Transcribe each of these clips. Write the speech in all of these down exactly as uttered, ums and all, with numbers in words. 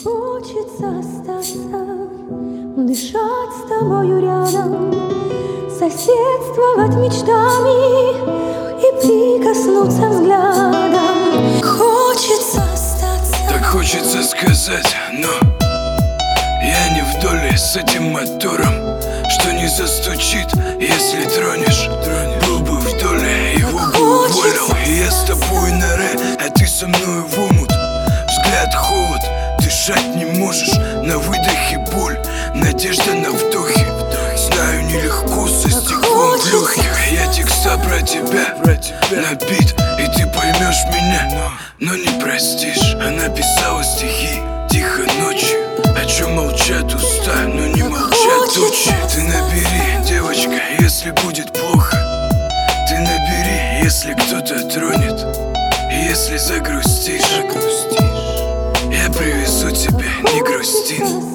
Хочется остаться, дышать с тобою рядом, соседствовать мечтами и прикоснуться взглядом. Хочется остаться. Так хочется сказать, но я не в доле с этим мотором, что не застучит, если тронешь. Был бы в доле, его бы уволил. И я с тобой на ре, а ты со мной в омут. Взгляд холод, дышать не можешь, на выдохе боль, надежда на вдохе. Знаю, нелегко со стеклом в легких. Я текста про тебя, про тебя на бит, и ты поймешь меня, но не простишь. Она писала стихи тихо ночью, о чем молчат уста, но не молчат тучи. Ты набери, девочка, если будет плохо. Ты набери, если кто-то тронет. И если загрустишь, я привезу тебя, не грусти.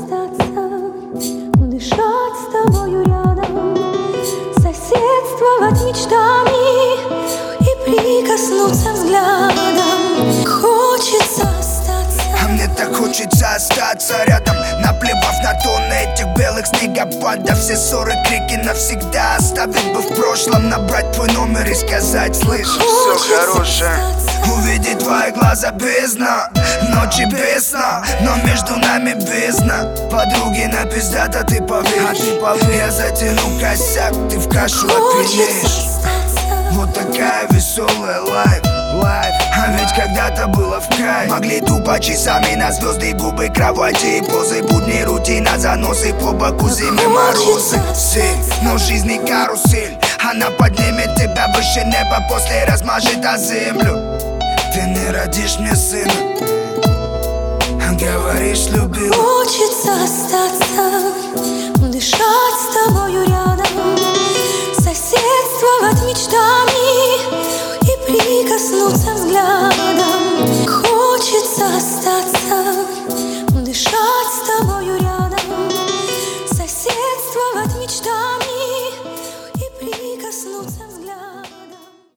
Дышать с тобою рядом, соседствовать мечтами и прикоснуться взглядом. Хочется остаться. А мне так хочется остаться рядом, наплевав на тонны этих белых снегопадов. Все ссоры, крики навсегда оставить бы в прошлом, набрать твой номер и сказать: слышишь, все хорошее. Увидеть твои глаза бездна, ночи без сна, но между нами бездна. Подруги на пиздата, ты поверишь, а ты поверишь. Я затяну косяк, ты в кашу опьянеешь. Вот такая веселая лайф, лайф. А ведь когда-то было в кайф. Могли тупо часами на звезды, губы, кровати и позы. Будни, рутина, заносы, по боку зимы, морозы. Силь, но жизнь не карусель. Она поднимет тебя выше неба, после размажет о землю. Ты не родишь мне сына, а говоришь, любил. Хочется остаться, дышать с тобою рядом, соседствовать мечтами и прикоснуться взглядом.